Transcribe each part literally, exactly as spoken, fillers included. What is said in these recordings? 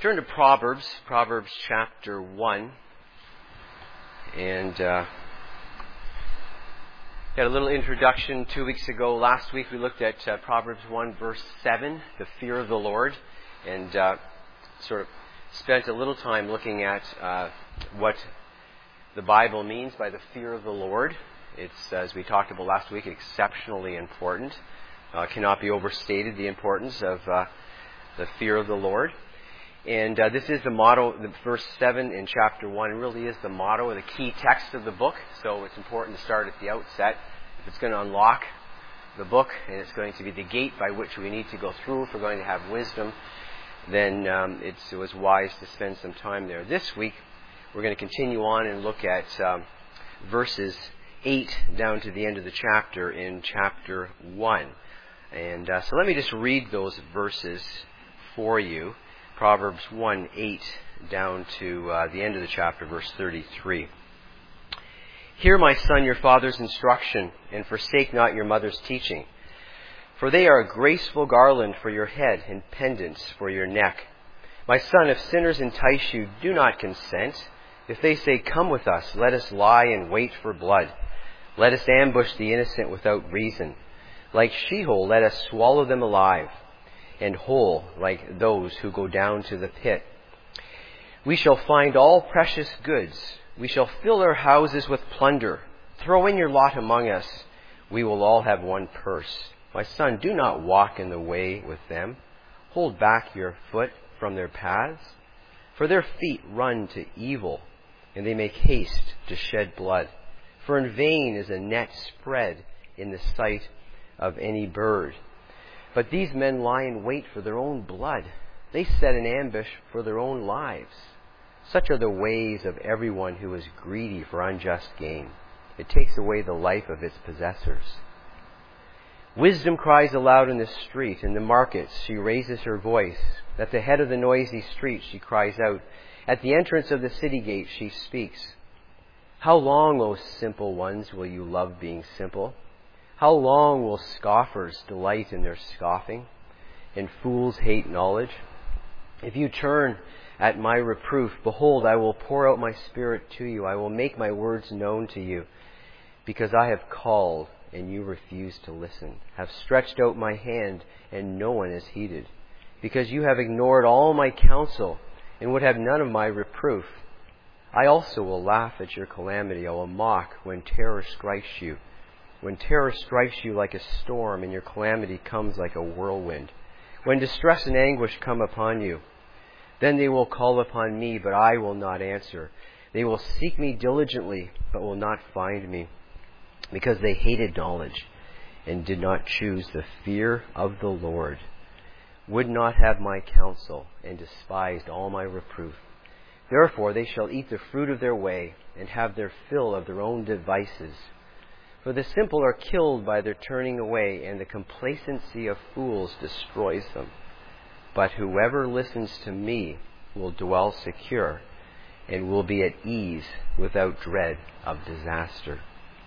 Turn to Proverbs, Proverbs chapter one. And uh, got a little introduction two weeks ago. Last week we looked at uh, Proverbs one verse seven, the fear of the Lord, and uh, sort of spent a little time looking at uh, what the Bible means by the fear of the Lord. It's, as we talked about last week, exceptionally important. Uh, cannot be overstated, the importance of uh, the fear of the Lord. And uh, this is the motto, the verse seven in chapter one really is the motto, the key text of the book. So it's important to start at the outset. If it's going to unlock the book and it's going to be the gate by which we need to go through if we're going to have wisdom, then um, it's, it was wise to spend some time there. This week, we're going to continue on and look at um, verses eight down to the end of the chapter in chapter one. And uh, so let me just read those verses for you. Proverbs one, eight down to uh, the end of the chapter, verse thirty-three. Hear, my son, your father's instruction, and forsake not your mother's teaching. For they are a graceful garland for your head and pendants for your neck. My son, if sinners entice you, do not consent. If they say, come with us, let us lie and wait for blood. Let us ambush the innocent without reason. Like Sheol, let us swallow them alive, and whole like those who go down to the pit. We shall find all precious goods. We shall fill our houses with plunder. Throw in your lot among us. We will all have one purse. My son, do not walk in the way with them. Hold back your foot from their paths. For their feet run to evil, and they make haste to shed blood. For in vain is a net spread in the sight of any bird. But these men lie in wait for their own blood. They set an ambush for their own lives. Such are the ways of everyone who is greedy for unjust gain. It takes away the life of its possessors. Wisdom cries aloud in the street. In the markets she raises her voice. At the head of the noisy street she cries out. At the entrance of the city gate she speaks. How long, O simple ones, will you love being simple? How long will scoffers delight in their scoffing, and fools hate knowledge? If you turn at my reproof, behold, I will pour out my spirit to you. I will make my words known to you, because I have called, and you refuse to listen, have stretched out my hand, and no one has heeded, because you have ignored all my counsel, and would have none of my reproof. I also will laugh at your calamity. I will mock when terror strikes you. When terror strikes you like a storm and your calamity comes like a whirlwind. When distress and anguish come upon you, then they will call upon me, but I will not answer. They will seek me diligently, but will not find me, because they hated knowledge and did not choose the fear of the Lord, would not have my counsel, and despised all my reproof. Therefore they shall eat the fruit of their way, and have their fill of their own devices. For the simple are killed by their turning away, and the complacency of fools destroys them. But whoever listens to me will dwell secure, and will be at ease without dread of disaster.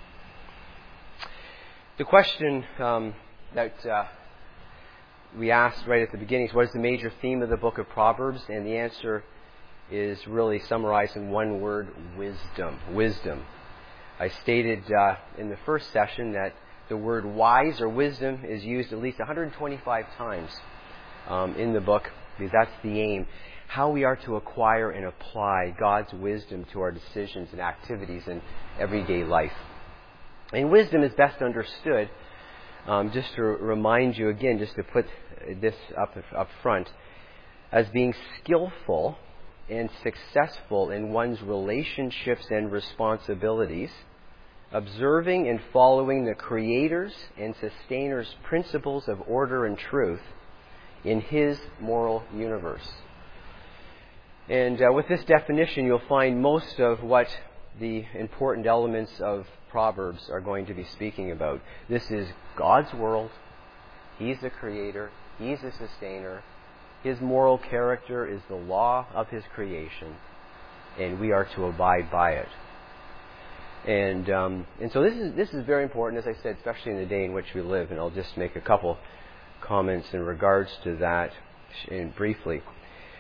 The question um, that uh, we asked right at the beginning is, what is the major theme of the book of Proverbs? And the answer is really summarized in one word: wisdom. Wisdom. I stated uh, in the first session that the word wise or wisdom is used at least one hundred twenty-five times um, in the book, because that's the aim. How we are to acquire and apply God's wisdom to our decisions and activities in everyday life. And wisdom is best understood, um, just to remind you again, just to put this up, up front, as being skillful and successful in one's relationships and responsibilities, observing and following the Creator's and Sustainer''s principles of order and truth in His moral universe. And uh, with this definition, you'll find most of what the important elements of Proverbs are going to be speaking about. This is God's world. He's the Creator. He's the Sustainer. His moral character is the law of His creation, and we are to abide by it. And um, and so this is this is very important, as I said, especially in the day in which we live. And I'll just make a couple comments in regards to that in briefly.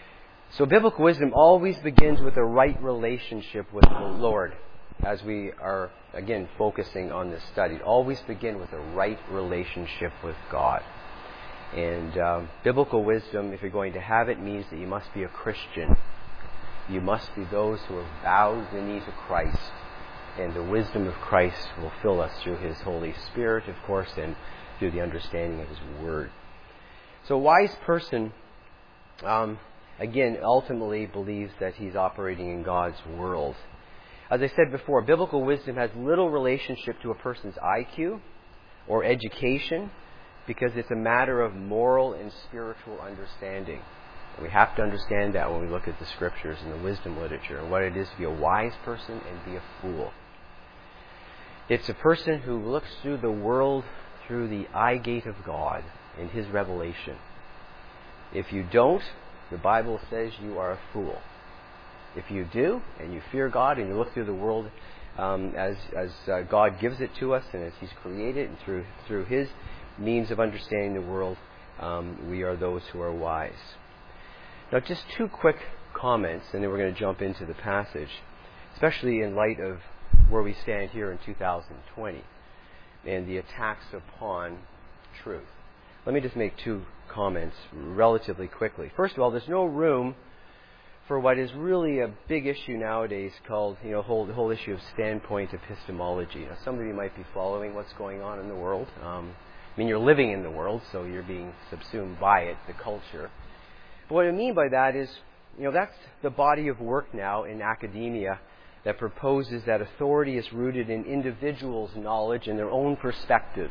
So biblical wisdom always begins with a right relationship with the Lord. As we are, again, focusing on this study, always begin with a right relationship with God. And um, biblical wisdom, if you're going to have it, means that you must be a Christian. You must be those who have bowed the knee to Christ. And the wisdom of Christ will fill us through His Holy Spirit, of course, and through the understanding of His Word. So a wise person, um, again, ultimately believes that he's operating in God's world. As I said before, biblical wisdom has little relationship to a person's I Q or education, because it's a matter of moral and spiritual understanding. And we have to understand that when we look at the Scriptures and the wisdom literature and what it is to be a wise person and be a fool. It's a person who looks through the world through the eye gate of God in His revelation. If you don't, the Bible says you are a fool. If you do, and you fear God, and you look through the world um, as as uh, God gives it to us, and as He's created, and through through His means of understanding the world, um, we are those who are wise. Now, just two quick comments, and then we're going to jump into the passage, especially in light of where we stand here in two thousand twenty and the attacks upon truth. Let me just make two comments relatively quickly. First of all, there's no room for what is really a big issue nowadays called, you know, whole, the whole issue of standpoint epistemology. Now, some of you might be following what's going on in the world. Um, I mean, you're living in the world, so you're being subsumed by it, the culture. But what I mean by that is, you know, that's the body of work now in academia that proposes that authority is rooted in individuals' knowledge and their own perspectives.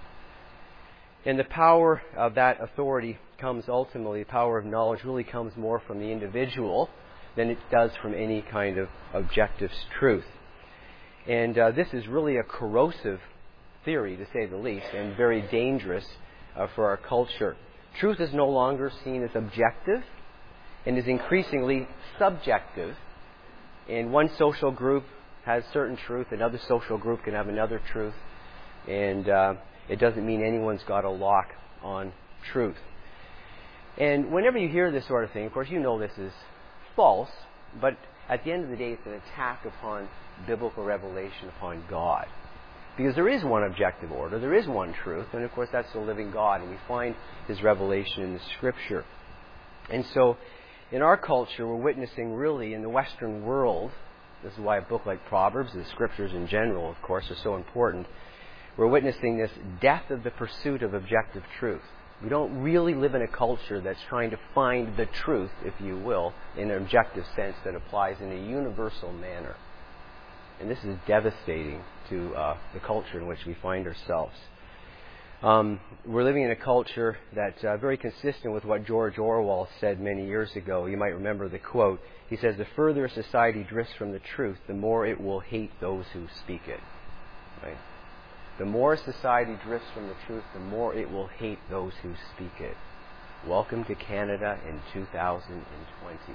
And the power of that authority comes ultimately, the power of knowledge really comes more from the individual than it does from any kind of objective truth. And uh, this is really a corrosive theory, to say the least, and very dangerous uh, for our culture. Truth is no longer seen as objective and is increasingly subjective. And one social group has certain truth, another social group can have another truth, and uh, it doesn't mean anyone's got a lock on truth. And whenever you hear this sort of thing, of course, you know this is false, but at the end of the day, it's an attack upon biblical revelation, upon God. Because there is one objective order, there is one truth, and of course that's the living God, and we find His revelation in the Scripture. And so, in our culture, we're witnessing really in the Western world, this is why a book like Proverbs, the Scriptures in general, of course, are so important. We're witnessing this death of the pursuit of objective truth. We don't really live in a culture that's trying to find the truth, if you will, in an objective sense that applies in a universal manner. And this is devastating to uh, the culture in which we find ourselves. Um, we're living in a culture that's uh, very consistent with what George Orwell said many years ago. You might remember the quote. He says, "The further a society drifts from the truth, the more it will hate those who speak it." Right? The more society drifts from the truth, the more it will hate those who speak it. Welcome to Canada in two thousand twenty.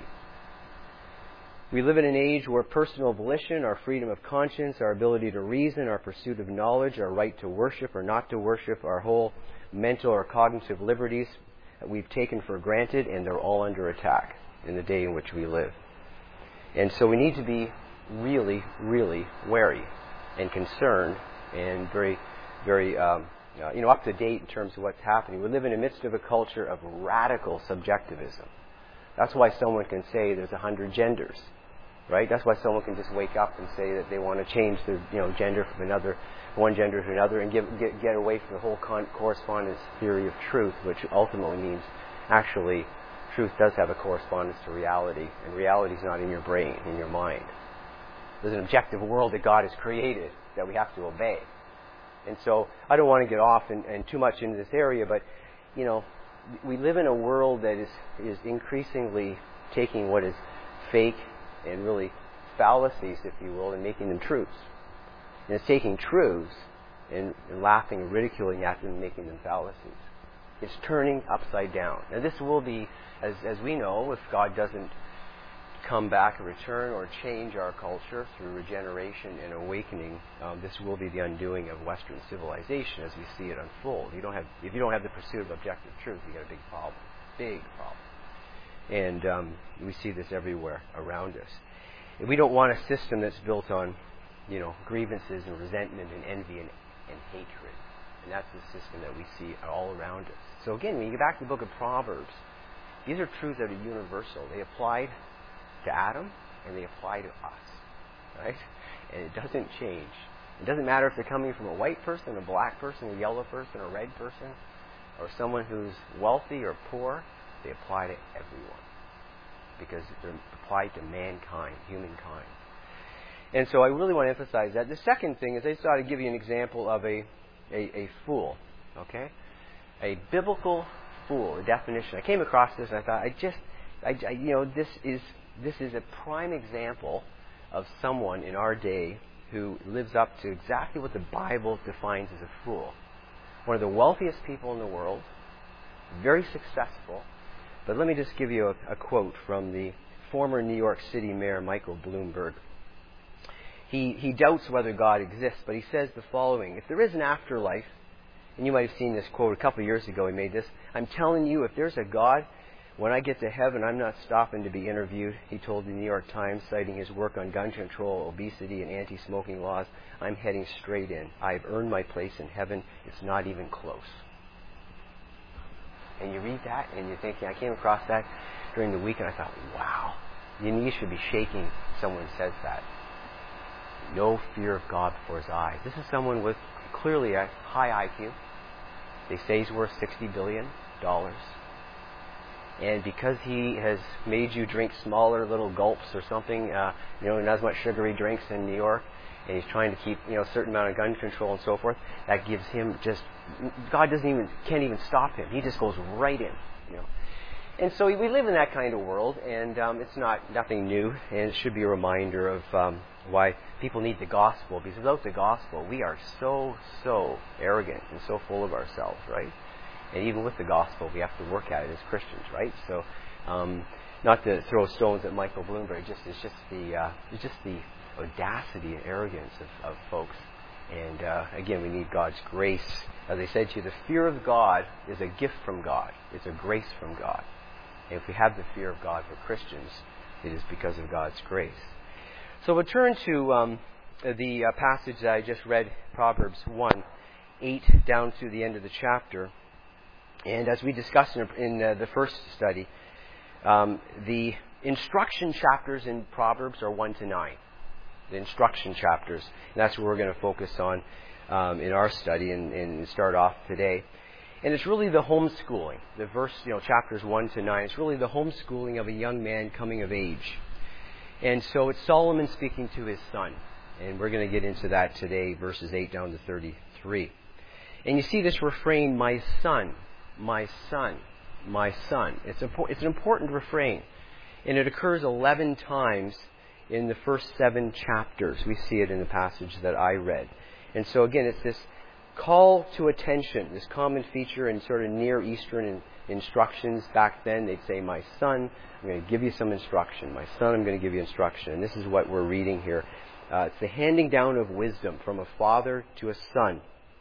We live in an age where personal volition, our freedom of conscience, our ability to reason, our pursuit of knowledge, our right to worship or not to worship, our whole mental or cognitive liberties that we've taken for granted, and they're all under attack in the day in which we live. And so we need to be really, really wary and concerned and very, very, um, uh, you know, up to date in terms of what's happening. We live in the midst of a culture of radical subjectivism. That's why someone can say there's a hundred genders, right? That's why someone can just wake up and say that they want to change their, you know, gender from another, one gender to another, and give, get get away from the whole con- correspondence theory of truth, which ultimately means actually truth does have a correspondence to reality, and reality is not in your brain, in your mind. There's an objective world that God has created that we have to obey. And so I don't want to get off and, and too much into this area, but, you know, we live in a world that is, is increasingly taking what is fake and really fallacies, if you will, and making them truths. And it's taking truths and, and laughing and ridiculing at them and making them fallacies. It's turning upside down. Now this will be, as, as we know, if God doesn't come back and return or change our culture through regeneration and awakening, um, this will be the undoing of Western civilization as we see it unfold. You don't have, if you don't have the pursuit of objective truth, you got a big problem. Big problem. And um, we see this everywhere around us. And we don't want a system that's built on, you know, grievances and resentment and envy and, and hatred. And that's the system that we see all around us. So again, when you get back to the book of Proverbs, these are truths that are universal. They applied to Adam and they apply to us, right? And it doesn't change. It doesn't matter if they're coming from a white person, a black person, a yellow person, a red person, or someone who's wealthy or poor. They apply to everyone because they're applied to mankind, humankind. And so I really want to emphasize that. The second thing is I just thought I'd give you an example of a, a, a fool, okay? A biblical fool, a definition. I came across this and I thought, I just, I, I, you know, this is this is a prime example of someone in our day who lives up to exactly what the Bible defines as a fool. One of the wealthiest people in the world, very successful. But let me just give you a, a quote from the former New York City Mayor, Michael Bloomberg. He, he doubts whether God exists, but he says the following: if there is an afterlife, and you might have seen this quote a couple of years ago, he made this, I'm telling you, if there's a God, when I get to heaven, I'm not stopping to be interviewed. He told the New York Times, citing his work on gun control, obesity, and anti-smoking laws, I'm heading straight in. I've earned my place in heaven. It's not even close. And you read that, and you're thinking, I came across that during the week, and I thought, wow, you know, you should be shaking if someone says that. No fear of God before his eyes. This is someone with clearly a high I Q. They say he's worth sixty billion dollars. And because he has made you drink smaller little gulps or something, uh, you know, not as much sugary drinks in New York, and he's trying to keep, you know, a certain amount of gun control and so forth, that gives him just, God doesn't even, can't even stop him. He just goes right in, you know. And so we live in that kind of world, and um, it's not nothing new, and it should be a reminder of um, why people need the gospel, because without the gospel, we are so, so arrogant and so full of ourselves, right? And even with the gospel, we have to work at it as Christians, right? So, um, not to throw stones at Michael Bloomberg, just it's just the uh, it's just the audacity and arrogance of, of folks. And uh, again, we need God's grace. As I said to you, the fear of God is a gift from God. It's a grace from God. And if we have the fear of God for Christians, it is because of God's grace. So we'll turn to um, the uh, passage that I just read, Proverbs one, eight down to the end of the chapter. And as we discussed in, in uh, the first study, um, the instruction chapters in Proverbs are one to nine. The instruction chapters. And that's what we're going to focus on um, in our study and, and start off today. And it's really the homeschooling. The verse, you know, chapters one to nine. It's really the homeschooling of a young man coming of age. And so it's Solomon speaking to his son. And we're going to get into that today, verses eight down to thirty-three. And you see this refrain, my son. My son, my son. It's a, it's an important refrain. And it occurs eleven times in the first seven chapters. We see it in the passage that I read. And so again, it's this call to attention, this common feature in sort of Near Eastern in, instructions. Back then, they'd say, my son, I'm going to give you some instruction. My son, I'm going to give you instruction. And this is what we're reading here. Uh, it's the handing down of wisdom from a father to a son.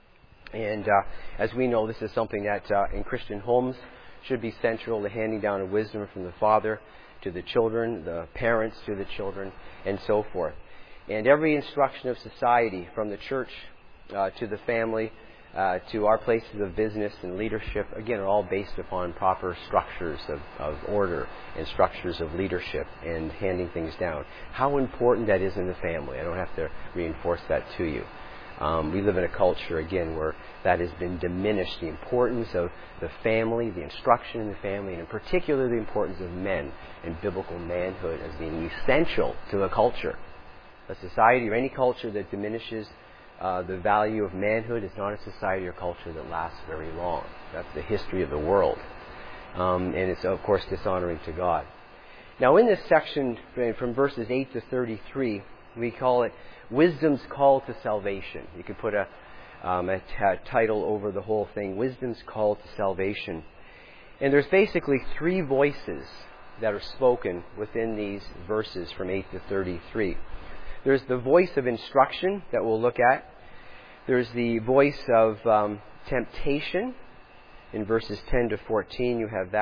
And uh, as we know, this is something that uh, in Christian homes should be central, the handing down of wisdom from the father to the children, the parents to the children, and so forth. And every instruction of society, from the church uh, to the family, uh, to our places of business and leadership, again, are all based upon proper structures of, of order and structures of leadership and handing things down. How important that is in the family. I don't have to reinforce that to you. Um, we live in a culture, again, where that has been diminished, the importance of the family, the instruction in the family, and in particular the importance of men and biblical manhood as being essential to a culture. A society or any culture that diminishes uh, the value of manhood is not a society or culture that lasts very long. That's the history of the world. Um, and it's, of course, dishonoring to God. Now, in this section, from verses eight to thirty-three, we call it Wisdom's Call to Salvation. You could put a, um, a, t- a title over the whole thing, Wisdom's Call to Salvation. And there's basically three voices that are spoken within these verses from eight to thirty-three. There's the voice of instruction that we'll look at. There's the voice of um, temptation. In verses ten to fourteen, you have that.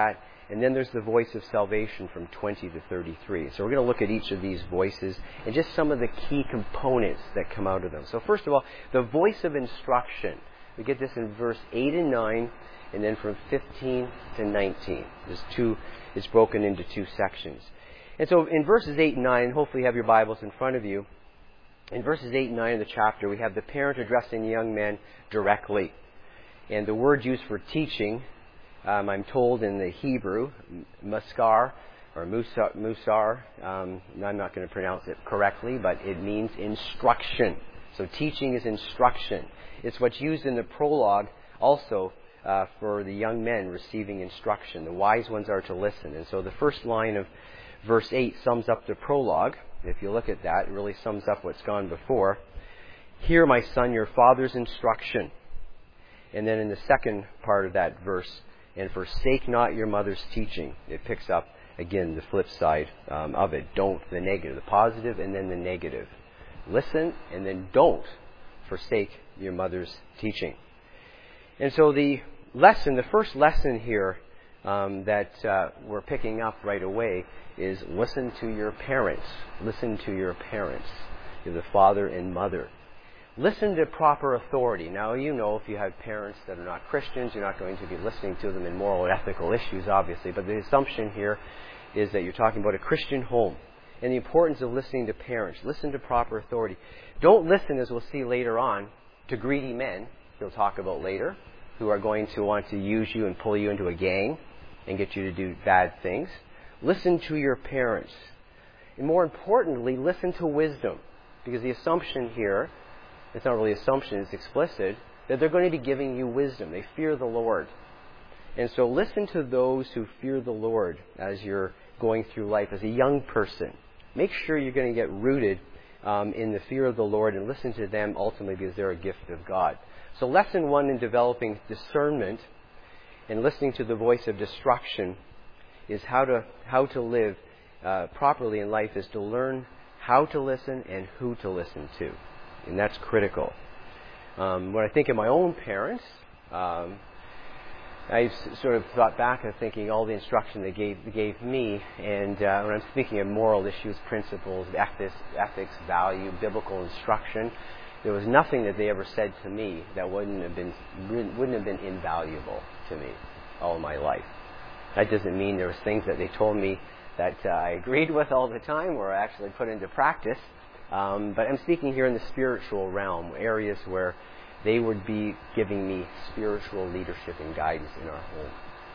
And then there's the voice of salvation from twenty to thirty-three. So we're going to look at each of these voices and just some of the key components that come out of them. So first of all, the voice of instruction. We get this in verse eight and nine, and then from fifteen to nineteen. There's two, it's broken into two sections. And so in verses eight and nine, hopefully you have your Bibles in front of you. In verses eight and nine of the chapter, we have the parent addressing the young man directly. And the word used for teaching, um, I'm told in the Hebrew, muskar, or musar, musar um, I'm not going to pronounce it correctly, but it means instruction. So teaching is instruction. It's what's used in the prologue also uh, for the young men receiving instruction. The wise ones are to listen. And so the first line of verse eight sums up the prologue. If you look at that, it really sums up what's gone before. Hear, my son, your father's instruction. And then in the second part of that verse, and forsake not your mother's teaching. It picks up, again, the flip side um, of it. Don't, the negative, the positive, and then the negative. Listen, and then don't forsake your mother's teaching. And so the lesson, the first lesson here um, that uh, we're picking up right away is listen to your parents. Listen to your parents, the father and mother. Listen to proper authority. Now, you know, if you have parents that are not Christians, you're not going to be listening to them in moral and ethical issues, obviously. But the assumption here is that you're talking about a Christian home and the importance of listening to parents. Listen to proper authority. Don't listen, as we'll see later on, to greedy men, we'll talk about later, who are going to want to use you and pull you into a gang and get you to do bad things. Listen to your parents. And more importantly, listen to wisdom. Because the assumption here, it's not really assumption, it's explicit, that they're going to be giving you wisdom. They fear the Lord. And so listen to those who fear the Lord as you're going through life as a young person. Make sure you're going to get rooted um, in the fear of the Lord and listen to them ultimately because they're a gift of God. So lesson one in developing discernment and listening to the voice of destruction is how to how to live uh, properly in life is to learn how to listen and who to listen to. And that's critical. Um, when I think of my own parents, um, I sort of thought back of thinking all the instruction they gave, they gave me, and uh, when I'm thinking of moral issues, principles, ethics, ethics, value, biblical instruction, there was nothing that they ever said to me that wouldn't have been wouldn't have been invaluable to me all my life. That doesn't mean there was things that they told me that uh, I agreed with all the time or I actually put into practice. Um, but I'm speaking here in the spiritual realm, areas where they would be giving me spiritual leadership and guidance in our home.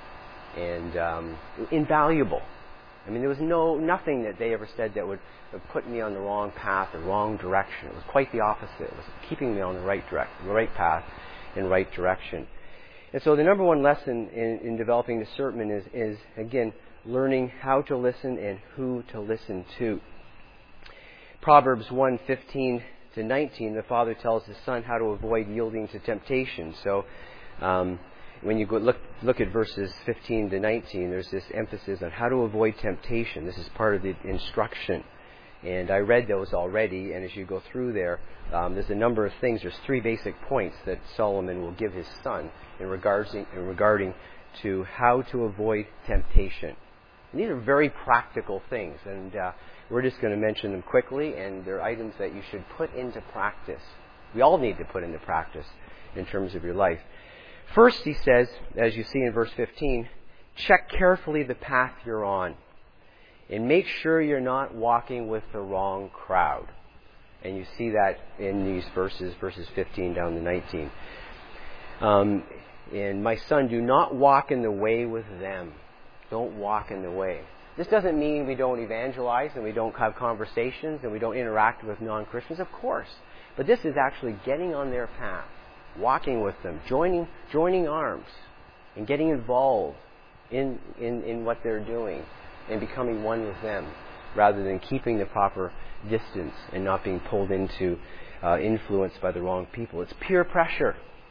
And um, invaluable. I mean, there was no nothing that they ever said that would have put me on the wrong path or wrong direction. It was quite the opposite. It was keeping me on the right direct, the right path and right direction. And so the number one lesson in, in developing discernment is, is, again, learning how to listen and who to listen to. Proverbs one fifteen to nineteen, the father tells his son how to avoid yielding to temptation. So um, when you go look look at verses fifteen to nineteen, there's this emphasis on how to avoid temptation. This is part of the instruction. And I read those already, and as you go through there, um, there's a number of things. There's three basic points that Solomon will give his son in regarding, in regarding to how to avoid temptation. And these are very practical things, and uh, we're just going to mention them quickly, and they're items that you should put into practice. We all need to put into practice in terms of your life. First, he says, as you see in verse fifteen, check carefully the path you're on, and make sure you're not walking with the wrong crowd. And you see that in these verses, verses fifteen down to nineteen. Um, and my son, do not walk in the way with them. Don't walk in the way. This doesn't mean we don't evangelize and we don't have conversations and we don't interact with non-Christians, of course. But this is actually getting on their path, walking with them, joining joining arms, and getting involved in, in, in what they're doing and becoming one with them, rather than keeping the proper distance and not being pulled into, uh, influenced by the wrong people. It's peer pressure.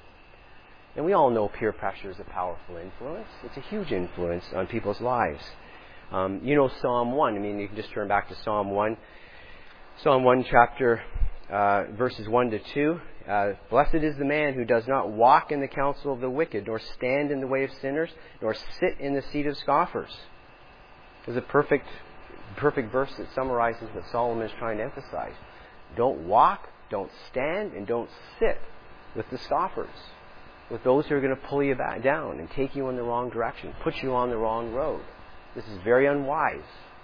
And we all know peer pressure is a powerful influence. It's a huge influence on people's lives. Um, you know Psalm one. I mean, you can just turn back to Psalm one. Psalm one, chapter, uh, verses one to two. Uh, Blessed is the man who does not walk in the counsel of the wicked, nor stand in the way of sinners, nor sit in the seat of scoffers. It's a perfect, perfect verse that summarizes what Solomon is trying to emphasize. Don't walk, don't stand, and don't sit with the scoffers, with those who are going to pull you back down and take you in the wrong direction, put you on the wrong road. This is very unwise.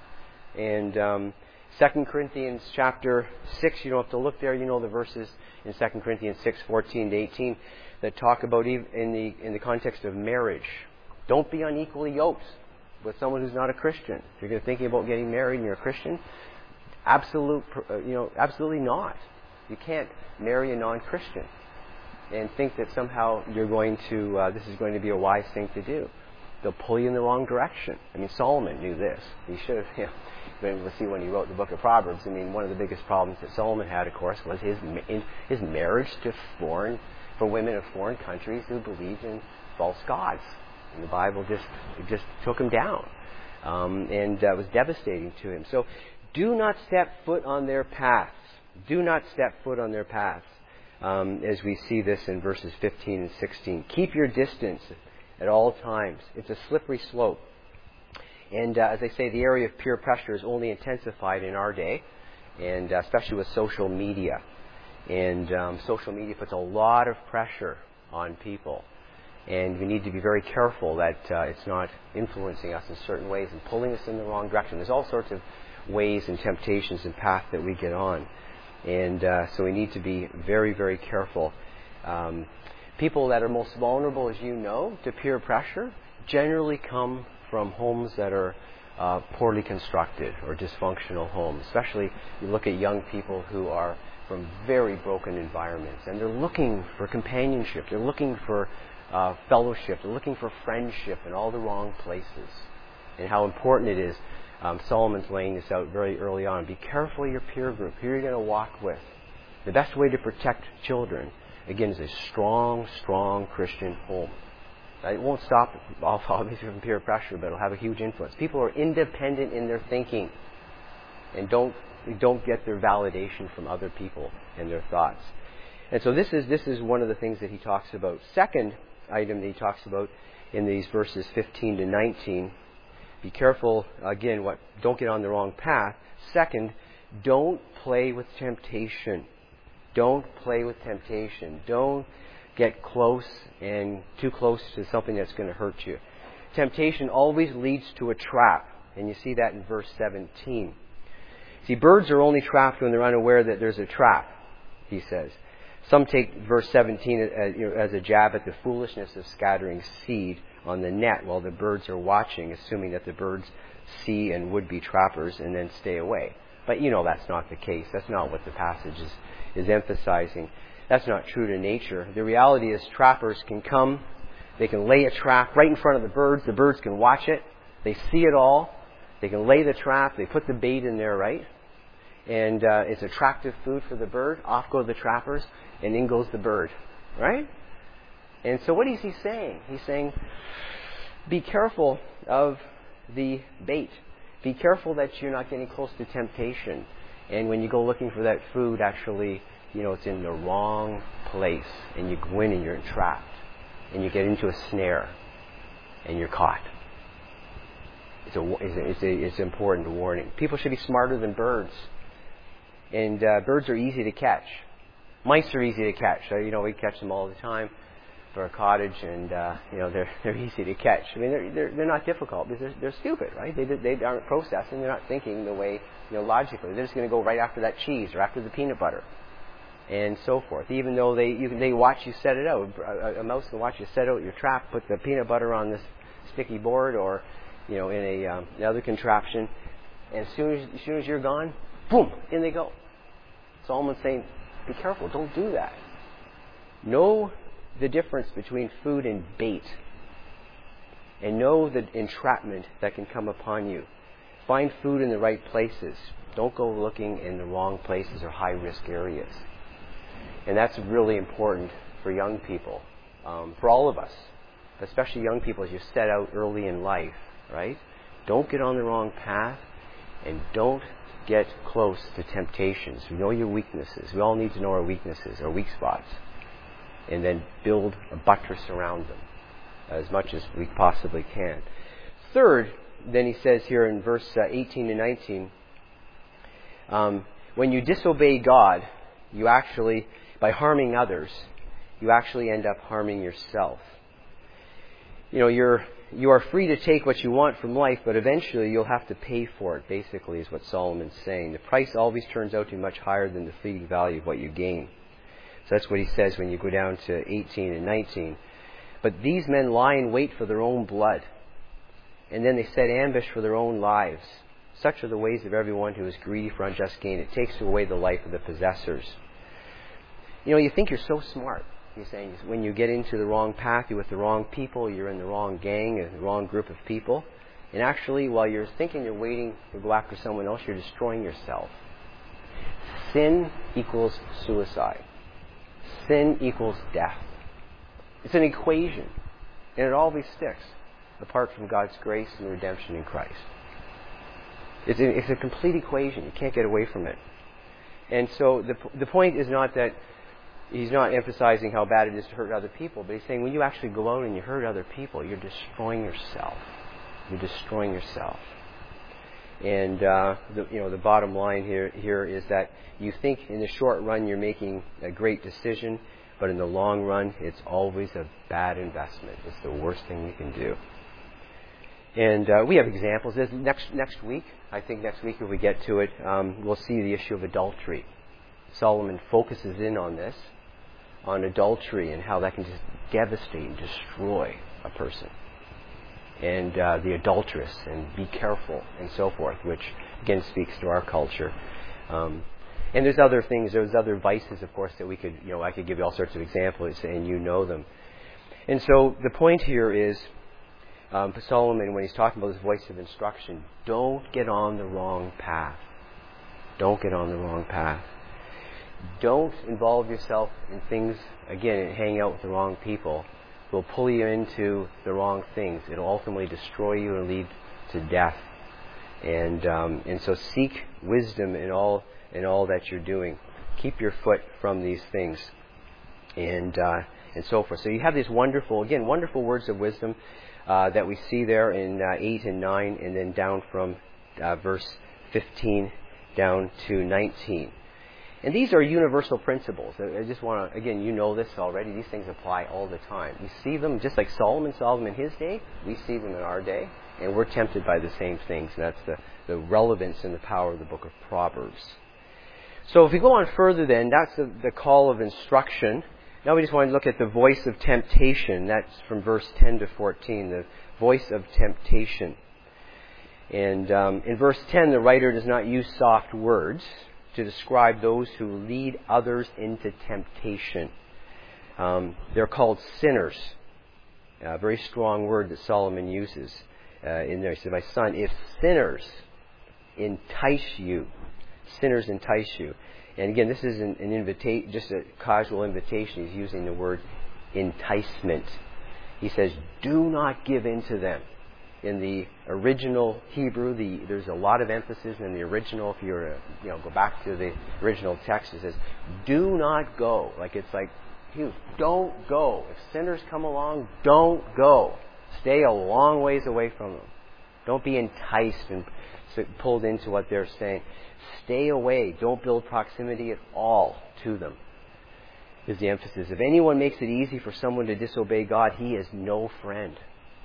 And um, Second Corinthians chapter six, you don't have to look there, you know the verses in Second Corinthians six, fourteen to eighteen, that talk about in the in the context of marriage. Don't be unequally yoked with someone who's not a Christian. If you're thinking about getting married and you're a Christian, absolute, you know, absolutely not. You can't marry a non-Christian and think that somehow you're going to, uh, this is going to be a wise thing to do. They'll pull you in the wrong direction. I mean, Solomon knew this. He should have, you know, been able to see when he wrote the book of Proverbs. I mean, one of the biggest problems that Solomon had, of course, was his his marriage to foreign, for women of foreign countries who believed in false gods. And the Bible just just took him down, um, and uh, was devastating to him. So, do not step foot on their paths. Do not step foot on their paths. Um, as we see this in verses fifteen and sixteen. Keep your distance at all times. It's a slippery slope. And uh, as I say, the area of peer pressure is only intensified in our day, and uh, especially with social media. And um, social media puts a lot of pressure on people. And we need to be very careful that uh, it's not influencing us in certain ways and pulling us in the wrong direction. There's all sorts of ways and temptations and paths that we get on. And uh, so we need to be very, very careful. Um, people that are most vulnerable, as you know, to peer pressure generally come from homes that are uh, poorly constructed or dysfunctional homes. Especially you look at young people who are from very broken environments, and they're looking for companionship. They're looking for uh, fellowship. They're looking for friendship in all the wrong places. And how important it is. Um, Solomon's laying this out very early on. Be careful of your peer group, who you're going to walk with. The best way to protect children, again, is a strong, strong Christian home. It won't stop, obviously, from peer pressure, but it'll have a huge influence. People are independent in their thinking and don't don't get their validation from other people and their thoughts. And so this is this is one of the things that he talks about. Second item that he talks about in these verses fifteen to nineteen. Be careful, again, what don't get on the wrong path. Second, don't play with temptation. Don't play with temptation. Don't get close and too close to something that's going to hurt you. Temptation always leads to a trap, and you see that in verse seventeen. See, birds are only trapped when they're unaware that there's a trap, he says. Some take verse seventeen as, you know, as a jab at the foolishness of scattering seed on the net while the birds are watching, assuming that the birds see and would be trappers and then stay away. But you know that's not the case. That's not what the passage is, is emphasizing. That's not true to nature. The reality is trappers can come, they can lay a trap right in front of the birds. The birds can watch it. They see it all. They can lay the trap. They put the bait in there, right? And uh, it's attractive food for the bird. Off go the trappers, and in goes the bird, right? And so what is he saying? He's saying, be careful of the bait. Be careful that you're not getting close to temptation. And when you go looking for that food, actually, you know, it's in the wrong place. And you go in and you're entrapped. And you get into a snare. And you're caught. It's a, it's a, it's a, it's an important warning. People should be smarter than birds. And uh, birds are easy to catch. Mice are easy to catch. So, you know, we catch them all the time for a cottage, and uh, you know they're they're easy to catch. I mean, they're they're, they're not difficult because they're, they're stupid, right? They they aren't processing. They're not thinking the way, you know, logically. They're just going to go right after that cheese or after the peanut butter, and so forth. Even though they you, they watch you set it out. A, a mouse can watch you set out your trap, put the peanut butter on this sticky board, or you know, in a um, another contraption, and as soon as, as soon as you're gone, boom, in they go. Solomon's saying, be careful, don't do that. Know the difference between food and bait, and know the entrapment that can come upon you. Find food in the right places. Don't go looking in the wrong places or high-risk areas. And that's really important for young people, um, for all of us, especially young people as you set out early in life, right? Don't get on the wrong path, and don't get close to temptations. Know your weaknesses. We all need to know our weaknesses, our weak spots, and then build a buttress around them as much as we possibly can. Third, then he says here in verse uh, eighteen and nineteen, um, when you disobey God, you actually, by harming others, you actually end up harming yourself. You know, you're you are free to take what you want from life, but eventually you'll have to pay for it, basically, is what Solomon's saying. The price always turns out to be much higher than the fleeting value of what you gain. So that's what he says when you go down to eighteen and nineteen. But these men lie in wait for their own blood, and then they set ambush for their own lives. Such are the ways of everyone who is greedy for unjust gain. It takes away the life of the possessors. You know, you think you're so smart. He's saying when you get into the wrong path, you're with the wrong people, you're in the wrong gang, and the wrong group of people. And actually, while you're thinking you're waiting to go after someone else, you're destroying yourself. Sin equals suicide. Sin equals death. It's an equation. And it always sticks, apart from God's grace and redemption in Christ. It's a, it's a complete equation. You can't get away from it. And so the the point is not that he's not emphasizing how bad it is to hurt other people, but he's saying when you actually go out and you hurt other people, you're destroying yourself. You're destroying yourself. And uh, the, you know the bottom line here here is that you think in the short run you're making a great decision, but in the long run it's always a bad investment. It's the worst thing you can do. And uh, we have examples. This next next week, I think next week if we get to it, um, we'll see the issue of adultery. Solomon focuses in on this, on adultery and how that can just devastate and destroy a person. And uh, the adulteress, and be careful, and so forth, which again speaks to our culture. Um, and there's other things, there's other vices, of course, that we could, you know, I could give you all sorts of examples, and you know them. And so the point here is, um, for Solomon, when he's talking about his voice of instruction, don't get on the wrong path. Don't get on the wrong path. Don't involve yourself in things, again, and hang out with the wrong people. It will pull you into the wrong things. It will ultimately destroy you and lead to death. And um, and so seek wisdom in all in all that you're doing. Keep your foot from these things, and uh, and so forth. So you have these wonderful, again, wonderful words of wisdom uh, that we see there in uh, eight and nine, and then down from uh, verse fifteen down to nineteen. And these are universal principles. I just want to, again, you know this already. These things apply all the time. We see them, just like Solomon saw them in his day, we see them in our day, and we're tempted by the same things. And that's the, the relevance and the power of the book of Proverbs. So if we go on further then, that's the, the call of instruction. Now we just want to look at the voice of temptation. That's from verse ten to fourteen, the voice of temptation. And um, in verse ten, the writer does not use soft words to describe those who lead others into temptation. Um, they're called sinners. A very strong word that Solomon uses uh, in there. He said, "My son, if sinners entice you, sinners entice you." And again, this is an, an invitation, just a casual invitation. He's using the word enticement. He says, "Do not give in to them." In the original Hebrew, the, there's a lot of emphasis in the original. If you were to, you know, go back to the original text, it says, "Do not go." Like it's like, huge. Don't go. If sinners come along, don't go. Stay a long ways away from them. Don't be enticed and pulled into what they're saying. Stay away. Don't build proximity at all to them. Is the emphasis. If anyone makes it easy for someone to disobey God, he is no friend.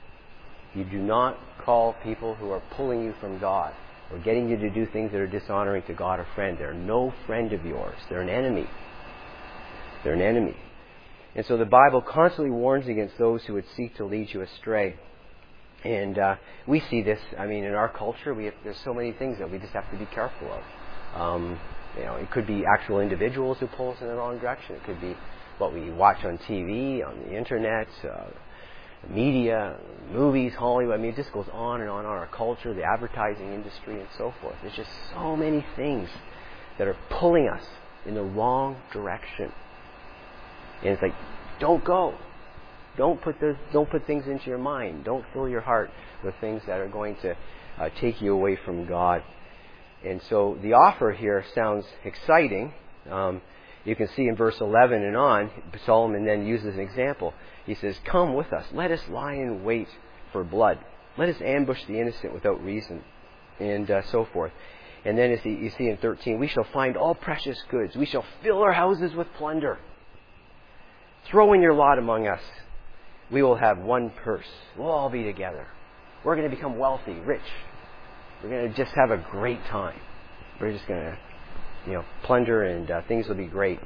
You do not call people who are pulling you from God or getting you to do things that are dishonoring to God a friend. They're no friend of yours. They're an enemy. They're an enemy. And so the Bible constantly warns against those who would seek to lead you astray. And uh, we see this, I mean, in our culture, we have, there's so many things that we just have to be careful of. Um, you know, it could be actual individuals who pull us in the wrong direction. It could be what we watch on T V, on the internet, uh, media, movies, Hollywood. I mean, it just goes on and on on our culture, the advertising industry, and so forth. There's just so many things that are pulling us in the wrong direction. And it's like, don't go. Don't put those, don't put things into your mind. Don't fill your heart with things that are going to uh, take you away from God. And so the offer here sounds exciting. Um, you can see in verse eleven and on, Solomon then uses an example. He says, "Come with us. Let us lie in wait for blood. Let us ambush the innocent without reason," and uh, so forth. And then as you see in thirteen, "We shall find all precious goods. We shall fill our houses with plunder. Throw in your lot among us. We will have one purse. We'll all be together. We're going to become wealthy, rich. We're going to just have a great time. We're just going to, you know, plunder, and uh, things will be great."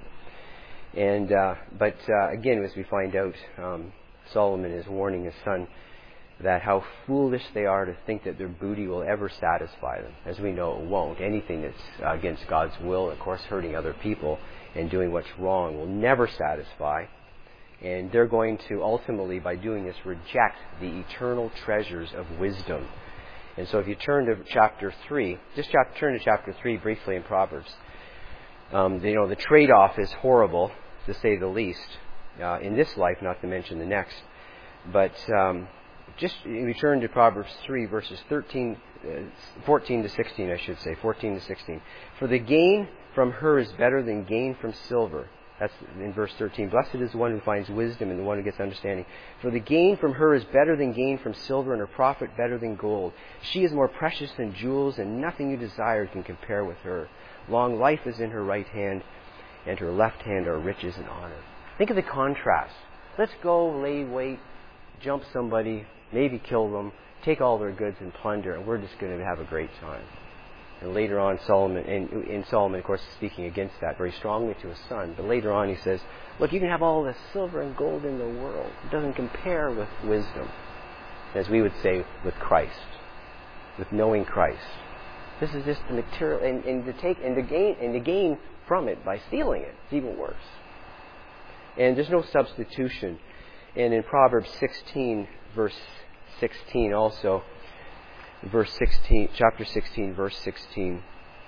And uh, but uh, again, as we find out, um, Solomon is warning his son that how foolish they are to think that their booty will ever satisfy them. As we know, it won't. Anything that's against God's will, of course, hurting other people and doing what's wrong, will never satisfy. And they're going to ultimately, by doing this, reject the eternal treasures of wisdom. And so if you turn to chapter three, just chapter, turn to chapter three briefly in Proverbs. Um, you know, the trade-off is horrible, to say the least, uh, in this life, not to mention the next. But um, just we turn to Proverbs three, verses thirteen, uh, fourteen to sixteen, I should say, fourteen to sixteen. "For the gain from her is better than gain from silver." That's in verse thirteen. "Blessed is the one who finds wisdom and the one who gets understanding. For the gain from her is better than gain from silver, and her profit better than gold. She is more precious than jewels, and nothing you desire can compare with her. Long life is in her right hand, and her left hand are riches and honor." Think of the contrast. Let's go lay wait, jump somebody, maybe kill them, take all their goods and plunder, and we're just going to have a great time. And later on, Solomon, and, and Solomon, of course, is speaking against that very strongly to his son. But later on, he says, "Look, you can have all the silver and gold in the world. It doesn't compare with wisdom," as we would say, with Christ, with knowing Christ. This is just the material, and, and to take and to gain and to gain from it by stealing it, it's even worse. And there's no substitution. And in Proverbs sixteen, verse sixteen, also, verse sixteen, chapter sixteen, verse sixteen,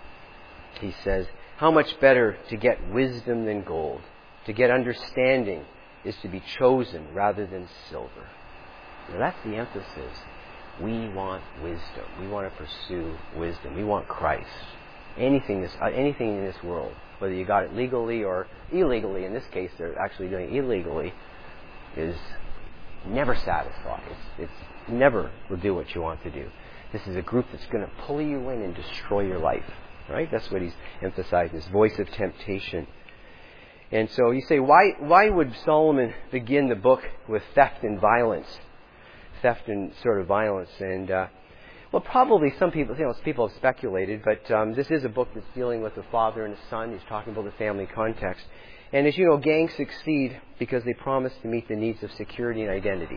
he says, "How much better to get wisdom than gold? To get understanding is to be chosen rather than silver." Now that's the emphasis. We want wisdom. We want to pursue wisdom. We want Christ. Anything this, uh, anything in this world, whether you got it legally or illegally, in this case they're actually doing it illegally, is never satisfied. It's, it's never will do what you want to do. This is a group that's going to pull you in and destroy your life. Right? That's what he's emphasizing, this voice of temptation. And so you say, why, why would Solomon begin the book with theft and violence? Theft and sort of violence. And, uh, well, probably some people, you know, people have speculated, but um, this is a book that's dealing with a father and a son. He's talking about the family context. And as you know, gangs succeed because they promise to meet the needs of security and identity.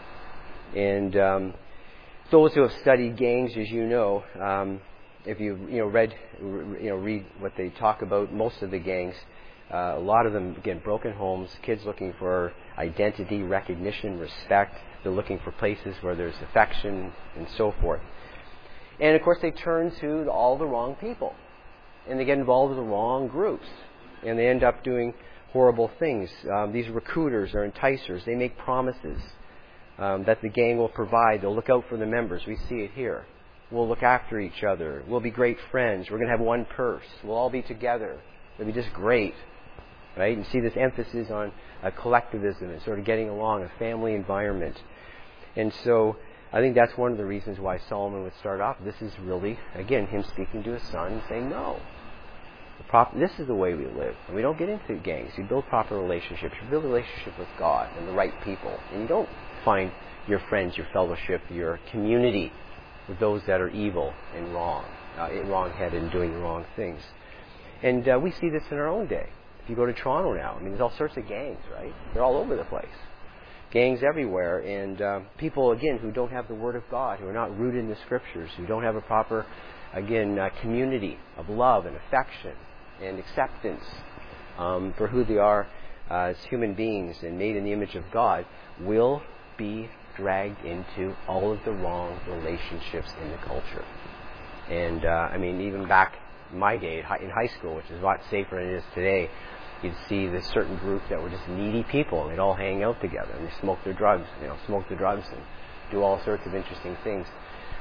And um, those who have studied gangs, as you know, um, if you you know read you know read what they talk about, most of the gangs, uh, a lot of them, again, broken homes, kids looking for identity, recognition, respect. They're looking for places where there's affection and so forth. And of course, they turn to all the wrong people, and they get involved with the wrong groups, and they end up doing horrible things. Um, these recruiters or enticers, they make promises um, that the gang will provide. They'll look out for the members. We see it here. We'll look after each other. We'll be great friends. We're going to have one purse. We'll all be together. It'll be just great. Right? And see this emphasis on uh, collectivism and sort of getting along, a family environment. And so I think that's one of the reasons why Solomon would start off. This is really, again, him speaking to his son and saying, no. The prop- this is the way we live. And we don't get into gangs. You build proper relationships. You build a relationship with God and the right people. And you don't find your friends, your fellowship, your community with those that are evil and wrong, uh, wrong-headed and doing the wrong things. And uh, we see this in our own day. If you go to Toronto now, I mean, there's all sorts of gangs, right? They're all over the place. Gangs everywhere. And uh, people, again, who don't have the Word of God, who are not rooted in the Scriptures, who don't have a proper, again, uh, community of love and affection and acceptance um, for who they are uh, as human beings and made in the image of God, will be dragged into all of the wrong relationships in the culture. And, uh, I mean, even back in my day, in high school, which is a lot safer than it is today, you'd see this certain group that were just needy people, and they'd all hang out together, and they smoke their drugs, you know, smoke the drugs and do all sorts of interesting things.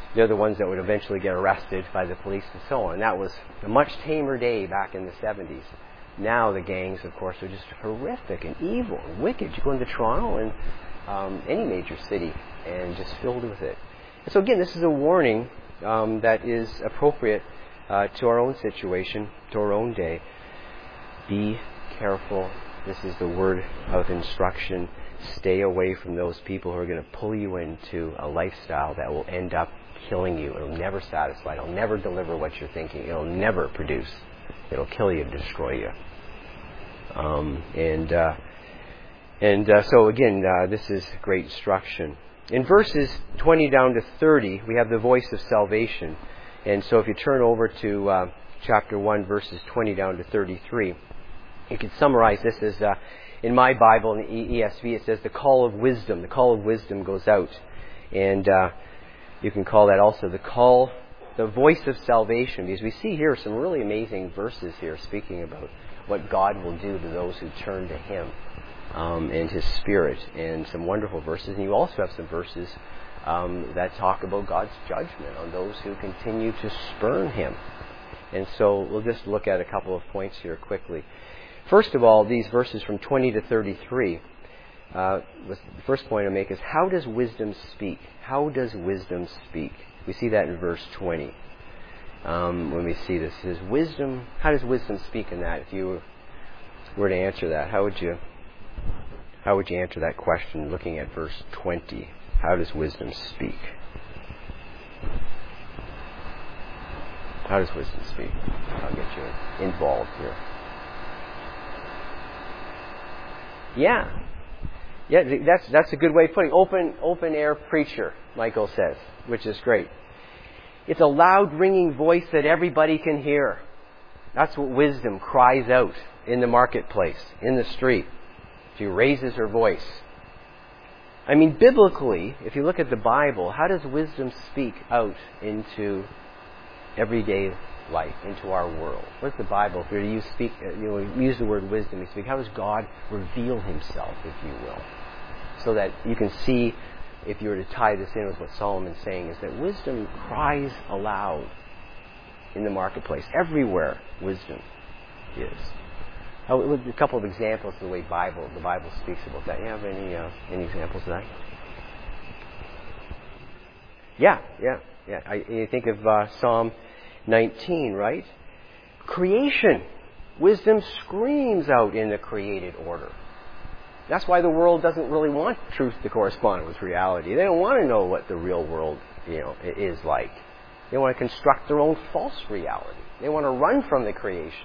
they're the ones that would eventually get arrested by the police and so on. That was a much tamer day back in the seventies. Now the gangs, of course, are just horrific and evil and wicked. You go into Toronto and um, any major city and just filled with it. And so again, this is a warning um, that is appropriate uh, to our own situation, to our own day. Be careful. This is the word of instruction. Stay away from those people who are going to pull you into a lifestyle that will end up killing you. It'll never satisfy. It'll never deliver what you're thinking. It'll never produce. It'll kill you, destroy you. Um, and uh, and uh, so again, uh, this is great instruction. In verses twenty down to thirty, we have the voice of salvation. And so if you turn over to uh, chapter one, verses twenty down to thirty-three, you can summarize this as, uh, in my Bible, in the E S V, it says the call of wisdom. The call of wisdom goes out. And uh, you can call that also the call, the voice of salvation, because we see here some really amazing verses here speaking about what God will do to those who turn to Him um, and His Spirit, and some wonderful verses. And you also have some verses um, that talk about God's judgment on those who continue to spurn Him. And so we'll just look at a couple of points here quickly. First of all, these verses from twenty to thirty-three, uh, the first point I make is, how does wisdom speak? How does wisdom speak? We see that in verse twenty. Um, when we see this, it says wisdom. How does wisdom speak in that? If you were to answer that, how would you? How would you answer that question? Looking at verse twenty, how does wisdom speak? How does wisdom speak? I'll get you involved here. Yeah, yeah. That's that's a good way of putting it. Open open air preacher, Michael says, which is great. It's a loud, ringing voice that everybody can hear. That's what wisdom cries out in the marketplace, in the street. She raises her voice. I mean, biblically, if you look at the Bible, how does wisdom speak out into everyday life, into our world? What does the Bible, if you speak, you know, use the word wisdom, you speak, how does God reveal Himself, if you will? So that you can see, if you were to tie this in with what Solomon's saying, is that wisdom cries aloud in the marketplace. Everywhere wisdom is. How, a couple of examples of the way Bible the Bible speaks about that. You have any uh, any examples of that? Yeah, yeah, yeah. I, you think of uh, Psalm nineteen, right? Creation. Wisdom screams out in the created order. That's why the world doesn't really want truth to correspond with reality. They don't want to know what the real world, you know, is like. They want to construct their own false reality. They want to run from the creation.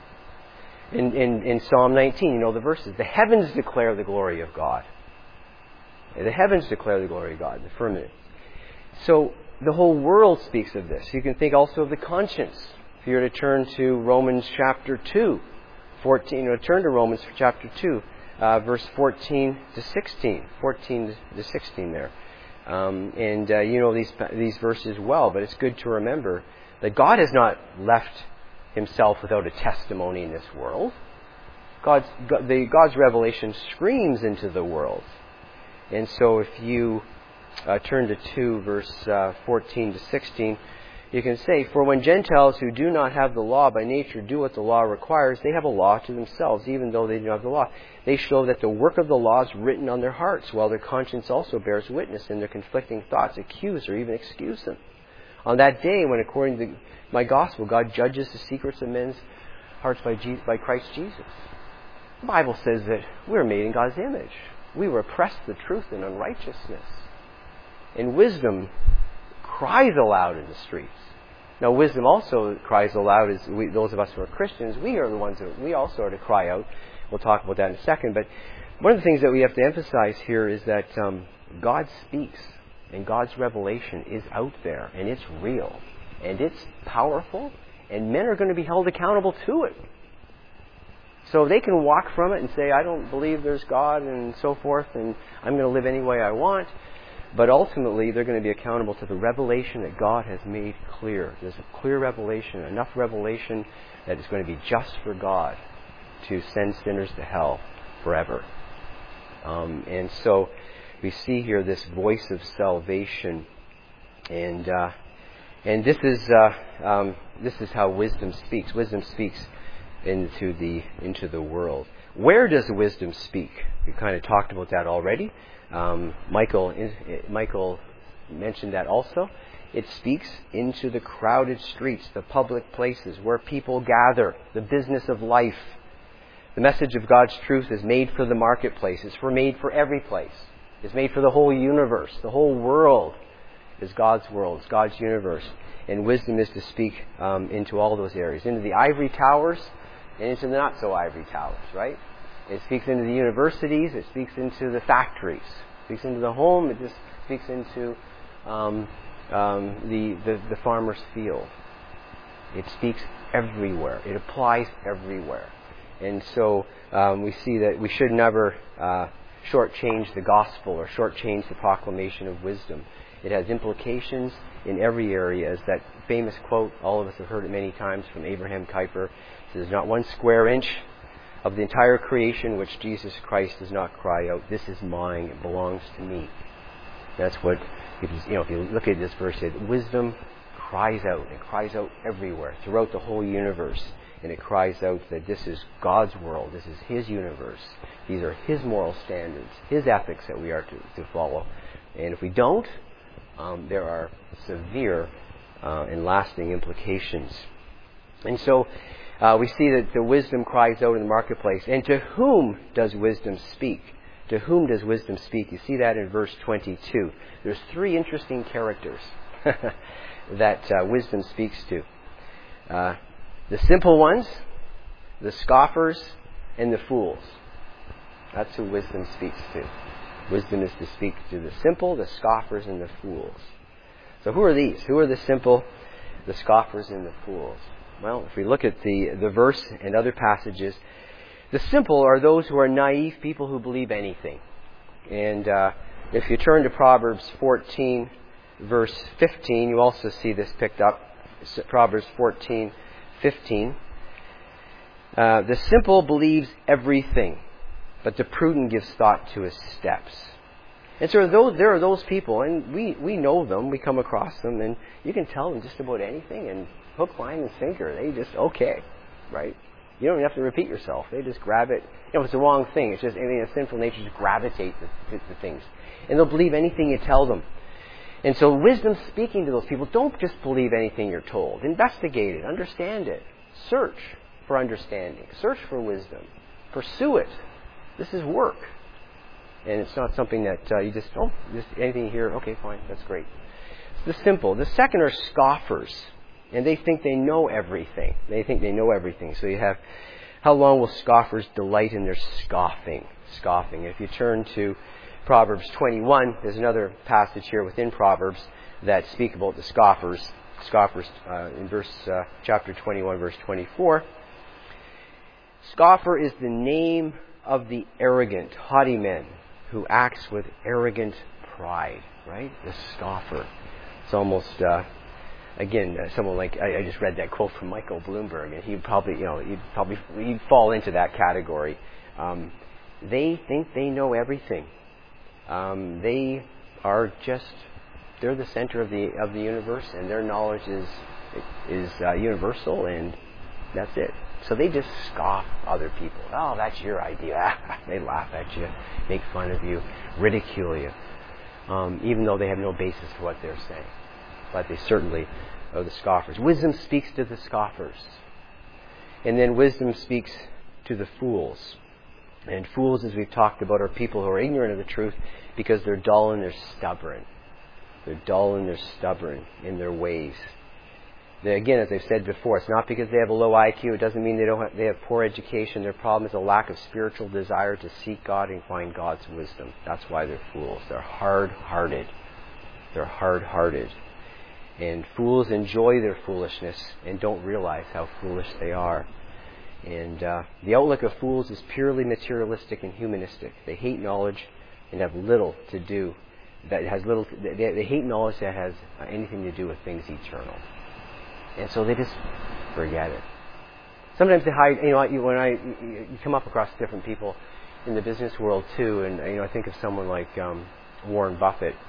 In, in, in Psalm nineteen, you know the verses. The heavens declare the glory of God. The heavens declare the glory of God, the firmament. So the whole world speaks of this. You can think also of the conscience. If you were to turn to Romans chapter two, fourteen, or turn to Romans chapter two, uh, verse fourteen to sixteen, fourteen to sixteen there. Um, and uh, you know these these verses well, but it's good to remember that God has not left Himself without a testimony in this world. God's the God's revelation screams into the world, and so if you uh, turn to two, verse uh, fourteen to sixteen, you can say, "For when Gentiles who do not have the law by nature do what the law requires, they have a law to themselves, even though they do not have the law. They show that the work of the law is written on their hearts, while their conscience also bears witness, and their conflicting thoughts accuse or even excuse them. On that day, when according to my gospel, God judges the secrets of men's hearts by, Jesus, by Christ Jesus." The Bible says that we're made in God's image. We repress the truth in unrighteousness. And wisdom cries aloud in the streets. Now, wisdom also cries aloud as we, those of us who are Christians. We are the ones that we also are to cry out. We'll talk about that in a second. But one of the things that we have to emphasize here is that um, God speaks, and God's revelation is out there, and it's real, and it's powerful, and men are going to be held accountable to it. So they can walk from it and say, I don't believe there's God and so forth, and I'm going to live any way I want. But ultimately, they're going to be accountable to the revelation that God has made clear. There's a clear revelation, enough revelation that is going to be just for God to send sinners to hell forever. Um, and so we see here this voice of salvation. And uh, and this is uh, um, this is how wisdom speaks. Wisdom speaks into the into the world. Where does wisdom speak? We kind of talked about that already. Um, Michael Michael mentioned that also. It speaks into the crowded streets, the public places where people gather, the business of life. The message of God's truth is made for the marketplace. It's for made for every place. It's made for the whole universe. The whole world is God's world. It's God's universe. And wisdom is to speak um, into all those areas. Into the ivory towers and into the not-so-ivory towers, right? It speaks into the universities. It speaks into the factories. It speaks into the home. It just speaks into um, um, the, the, the farmer's field. It speaks everywhere. It applies everywhere. And so um, we see that we should never uh, shortchange the gospel or shortchange the proclamation of wisdom. It has implications in every area. As that famous quote, all of us have heard it many times from Abraham Kuyper, it says, "Not one square inch of the entire creation which Jesus Christ does not cry out, 'This is mine, it belongs to me.'" That's what, if you, you know, if you look at this verse, it, wisdom cries out. It cries out everywhere, throughout the whole universe. And it cries out that this is God's world. This is His universe. These are His moral standards, His ethics that we are to, to follow. And if we don't, um, there are severe uh, and lasting implications. And so uh, we see that the wisdom cries out in the marketplace. And to whom does wisdom speak? To whom does wisdom speak? You see that in verse twenty-two. There's three interesting characters that uh, wisdom speaks to. Uh, The simple ones, the scoffers, and the fools. That's who wisdom speaks to. Wisdom is to speak to the simple, the scoffers, and the fools. So who are these? Who are the simple, the scoffers, and the fools? Well, if we look at the, the verse and other passages, the simple are those who are naive, people who believe anything. And uh, if you turn to Proverbs fourteen, verse fifteen, you also see this picked up. Proverbs fourteen, fifteen. Uh, the simple believes everything, but the prudent gives thought to his steps. And so those, there are those people, and we, we know them, we come across them, and you can tell them just about anything, and hook, line, and sinker, they just, okay, right? You don't even have to repeat yourself. They just grab it. You know, if it's the wrong thing, it's just, I mean, a sinful nature just gravitates to, to, to things. And they'll believe anything you tell them. And so wisdom speaking to those people, don't just believe anything you're told. Investigate it. Understand it. Search for understanding. Search for wisdom. Pursue it. This is work. And it's not something that uh, you just, oh, just anything you hear, okay, fine, that's great. It's the simple. The second are scoffers. And they think they know everything. They think they know everything. So you have, how long will scoffers delight in their scoffing? Scoffing. If you turn to Proverbs twenty-one, there's another passage here within Proverbs that speak about the scoffers. Scoffers uh, in verse uh, chapter twenty-one, verse twenty-four. Scoffer is the name of the arrogant, haughty man who acts with arrogant pride. Right? The scoffer. It's almost uh, again uh, someone like I, I just read that quote from Michael Bloomberg, and he'd probably you know he'd probably he'd fall into that category. Um, they think they know everything. Um, they are just, they're the center of the of the universe, and their knowledge is is uh, universal, and that's it. So they just scoff other people. Oh, that's your idea. They laugh at you, make fun of you, ridicule you, um, even though they have no basis for what they're saying. But they certainly are the scoffers. Wisdom speaks to the scoffers. And then wisdom speaks to the fools. And fools, as we've talked about, are people who are ignorant of the truth because they're dull and they're stubborn. They're dull and they're stubborn in their ways. They, again, as I've said before, it's not because they have a low I Q. It doesn't mean they don't have, they have poor education. Their problem is a lack of spiritual desire to seek God and find God's wisdom. That's why they're fools. They're hard-hearted. They're hard-hearted. And fools enjoy their foolishness and don't realize how foolish they are. And uh, the outlook of fools is purely materialistic and humanistic. They hate knowledge and have little to do. That has little. To, they, they hate knowledge that has anything to do with things eternal. And so they just forget it. Sometimes they hide. You know, you, when I you come up across different people in the business world too, and you know, I think of someone like um, Warren Buffett.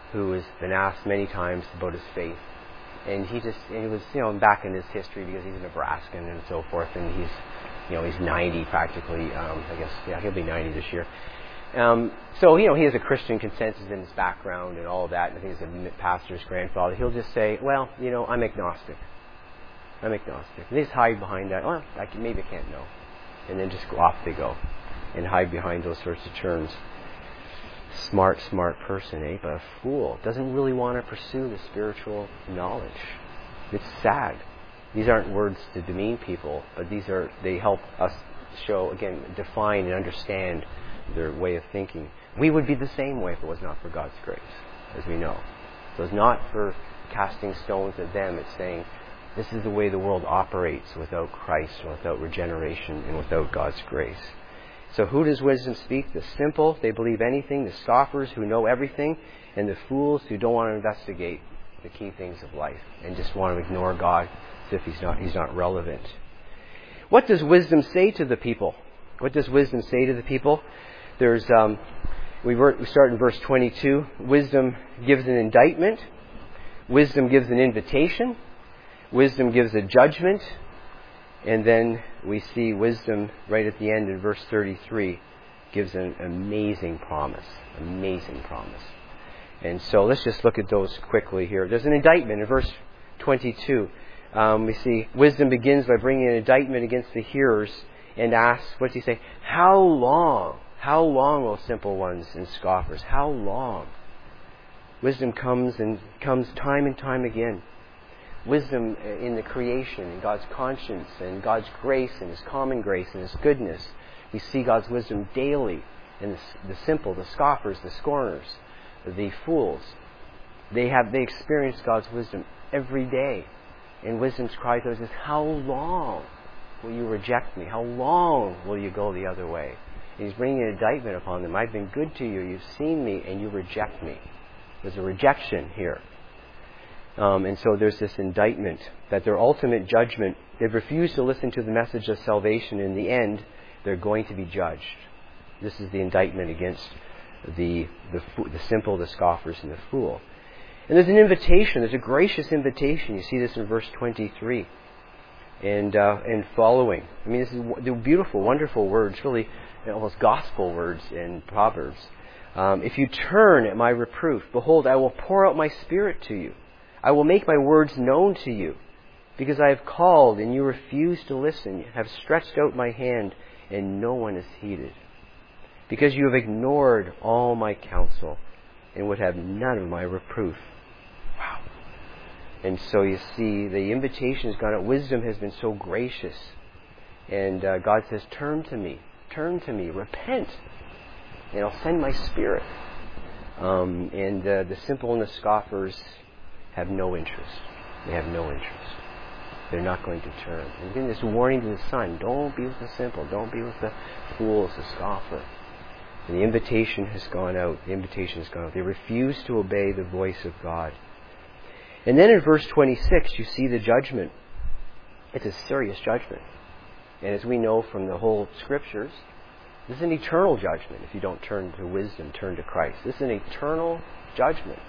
who has been asked many times about his faith. And he just, and he was, you know, back in his history because he's a Nebraskan and so forth, and he's, you know, he's ninety practically, um, I guess, yeah, he'll be ninety this year. Um, so, you know, he has a Christian consensus in his background and all of that, and I think he's a pastor's grandfather. He'll just say, well, you know, I'm agnostic. I'm agnostic. And they just hide behind that. Well, I can, maybe I can't know. And then just go off they go and hide behind those sorts of terms. Smart, smart person, eh? But a fool doesn't really want to pursue the spiritual knowledge. It's sad. These aren't words to demean people, but these are, they help us show, again, define and understand their way of thinking. We would be the same way if it was not for God's grace, as we know. So it's not for casting stones at them. It's saying, this is the way the world operates without Christ, without regeneration, and without God's grace. So who does wisdom speak? The simple, they believe anything, the scoffers who know everything, and the fools who don't want to investigate the key things of life and just want to ignore God as if he's not, he's not relevant. What does wisdom say to the people? What does wisdom say to the people? There's, um, we, we start in verse twenty-two. Wisdom gives an indictment. Wisdom gives an invitation. Wisdom gives a judgment. And then we see wisdom right at the end in verse thirty-three gives an amazing promise. Amazing promise. And so let's just look at those quickly here. There's an indictment in verse twenty-two. Um, we see wisdom begins by bringing an indictment against the hearers and asks, what does he say? How long? How long, O simple ones and scoffers? How long? Wisdom comes and comes time and time again. Wisdom in the creation, in God's conscience, and God's grace, and His common grace, and His goodness. We see God's wisdom daily in the, the simple, the scoffers, the scorners, the fools. They have they experience God's wisdom every day. And wisdom's cry to us is, how long will you reject me? How long will you go the other way? And He's bringing an indictment upon them. I've been good to you. You've seen me, and you reject me. There's a rejection here. Um, and so there's this indictment that their ultimate judgment, they've refused to listen to the message of salvation. In the end, they're going to be judged. This is the indictment against the, the, the simple, the scoffers, and the fool. And there's an invitation. There's a gracious invitation. You see this in verse twenty-three and uh, and following. I mean, this is they're beautiful, wonderful words, really almost gospel words in Proverbs. Um, if you turn at my reproof, behold, I will pour out my spirit to you. I will make my words known to you, because I have called and you refuse to listen, have stretched out my hand and no one is heeded. Because you have ignored all my counsel and would have none of my reproof. Wow. And so you see, the invitation has gone out. Wisdom has been so gracious. And uh, God says, turn to me, turn to me, repent, and I'll send my spirit. Um, and uh, the simple and the scoffers have no interest. They have no interest. They're not going to turn. And again, this warning to the son, don't be with the simple, don't be with the fools, the scoffer. And the invitation has gone out. The invitation has gone out. They refuse to obey the voice of God. And then in verse twenty-six, you see the judgment. It's a serious judgment. And as we know from the whole Scriptures, this is an eternal judgment if you don't turn to wisdom, turn to Christ. This is an eternal judgment.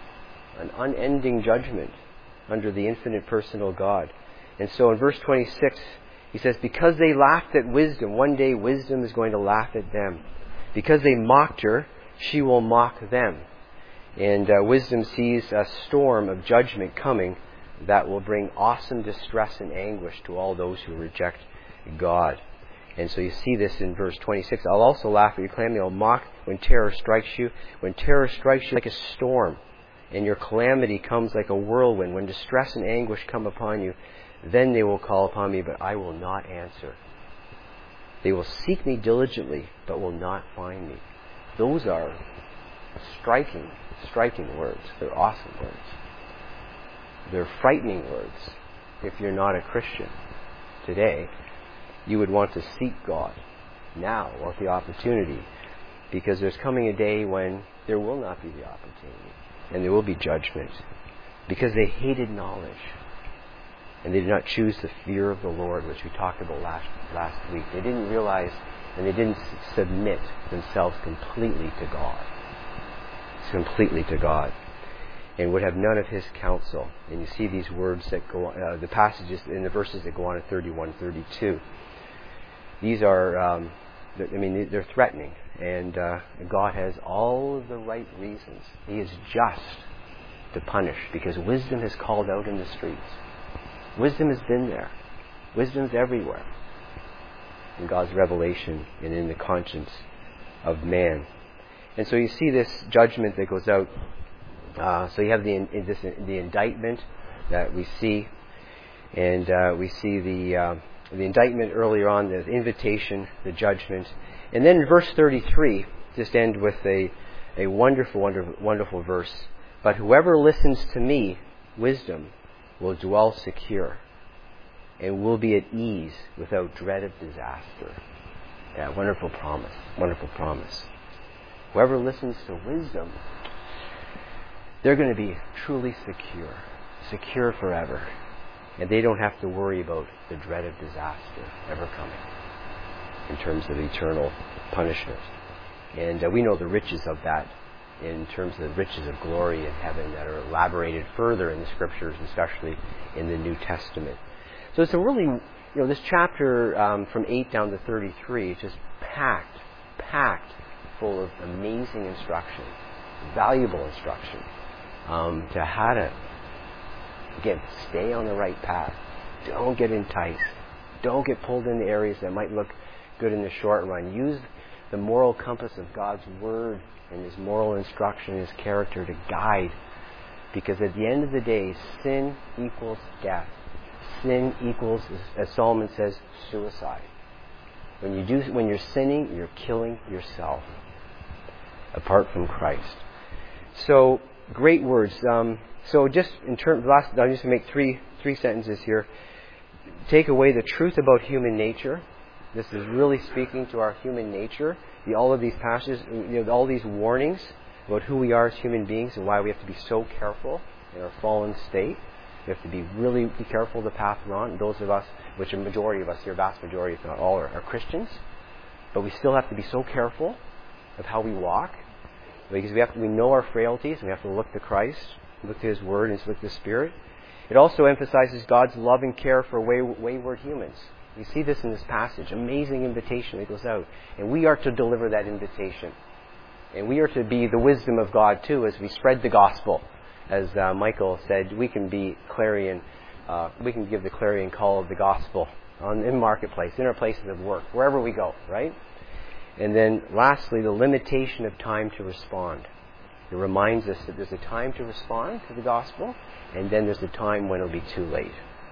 An unending judgment under the infinite personal God. And so in verse twenty-six, he says, because they laughed at wisdom, one day wisdom is going to laugh at them. Because they mocked her, she will mock them. And uh, wisdom sees a storm of judgment coming that will bring awesome distress and anguish to all those who reject God. And so you see this in verse twenty-six. I'll also laugh at your calamity. I'll mock when terror strikes you. When terror strikes you like a storm, and your calamity comes like a whirlwind, when distress and anguish come upon you, then they will call upon me, but I will not answer. They will seek me diligently, but will not find me. Those are striking, striking words. They're awesome words. They're frightening words. If you're not a Christian today, you would want to seek God now, or the opportunity, because there's coming a day when there will not be the opportunity. And there will be judgment, because they hated knowledge, and they did not choose the fear of the Lord, which we talked about last last week. They didn't realize, and they didn't submit themselves completely to God. Completely to God. and would have none of his counsel. And you see these words that go, uh, the passages in the verses that go on at thirty-one, thirty-two. These are, um, I mean, they're threatening. And uh, God has all of the right reasons. He is just to punish, because wisdom has called out in the streets. Wisdom has been there. Wisdom's everywhere in God's revelation and in the conscience of man. And so you see this judgment that goes out. Uh, so you have the in, this, the indictment that we see, and uh, we see the uh, the indictment earlier on, the invitation, the judgment, and then in verse thirty-three, just end with a a wonderful, wonderful, wonderful verse. But whoever listens to me, wisdom, will dwell secure, and will be at ease without dread of disaster. Yeah, wonderful promise, wonderful promise. Whoever listens to wisdom, they're going to be truly secure, secure forever. And they don't have to worry about the dread of disaster ever coming in terms of eternal punishment. And uh, we know the riches of that in terms of the riches of glory in heaven that are elaborated further in the Scriptures, especially in the New Testament. So it's a really, you know, this chapter um, from eight down to thirty-three is just packed, packed full of amazing instruction, valuable instruction. Um, to how to, again, stay on the right path. Don't get enticed. Don't get pulled into areas that might look good in the short run. Use the moral compass of God's Word and His moral instruction, His character to guide. Because at the end of the day, sin equals death. Sin equals, as Solomon says, suicide. When you do, when you're sinning, you're killing yourself apart from Christ. So, great words. Um, so just in terms, last, I'm just going to make three three sentences here. Take away the truth about human nature. This is really speaking to our human nature. The, all of these passages, you know, all these warnings about who we are as human beings and why we have to be so careful in our fallen state. We have to be really be careful of the path we're on. Those of us, which a majority of us here, vast majority, if not all, are, are Christians, but we still have to be so careful of how we walk. Because we have to, we know our frailties, and we have to look to Christ, look to His Word, and look to the Spirit. It also emphasizes God's love and care for way, wayward humans. You see this in this passage. Amazing invitation that goes out. And we are to deliver that invitation. And we are to be the wisdom of God, too, as we spread the gospel. As uh, Michael said, we can be clarion, uh, we can give the clarion call of the gospel on, in the marketplace, in our places of work, wherever we go, right? And then lastly, the limitation of time to respond. It reminds us that there's a time to respond to the gospel, and then there's a time when it'll be too late.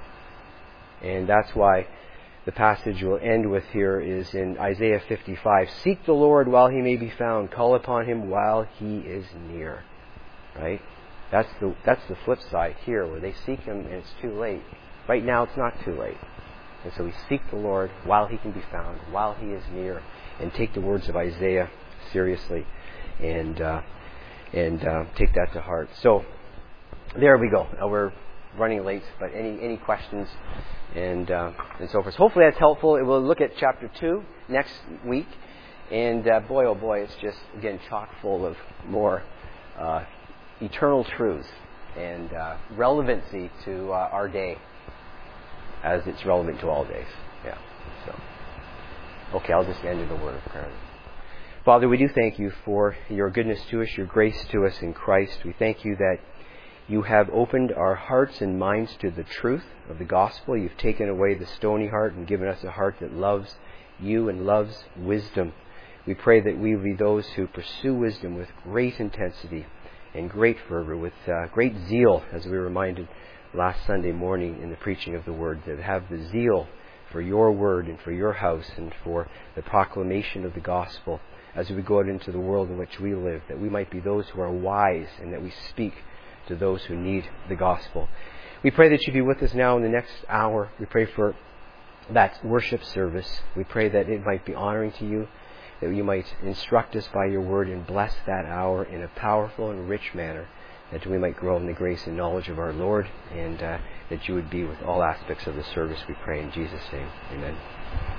And that's why the passage we'll end with here is in Isaiah fifty-five. Seek the Lord while He may be found. Call upon Him while He is near. Right? That's the that's the flip side here, where they seek Him and it's too late. Right now it's not too late. And so we seek the Lord while He can be found, while He is near. And take the words of Isaiah seriously, and uh, and uh, take that to heart. So there we go. Uh, we're running late, but any any questions and uh, and so forth. Hopefully that's helpful. We'll look at chapter two next week, and uh, boy oh boy, it's just again chock full of more uh, eternal truths and uh, relevancy to uh, our day, as it's relevant to all days. Yeah. So. Okay, I'll just end in a word of prayer. Father, we do thank You for Your goodness to us, Your grace to us in Christ. We thank You that You have opened our hearts and minds to the truth of the gospel. You've taken away the stony heart and given us a heart that loves You and loves wisdom. We pray that we will be those who pursue wisdom with great intensity and great fervor, with uh, great zeal, as we were reminded last Sunday morning in the preaching of the Word, that have the zeal for Your Word and for Your house and for the proclamation of the gospel as we go out into the world in which we live, that we might be those who are wise and that we speak to those who need the gospel. We pray that You be with us now in the next hour. We pray for that worship service. We pray that it might be honoring to You, that You might instruct us by Your Word and bless that hour in a powerful and rich manner, that we might grow in the grace and knowledge of our Lord, and uh, that You would be with all aspects of the service, we pray in Jesus' name. Amen.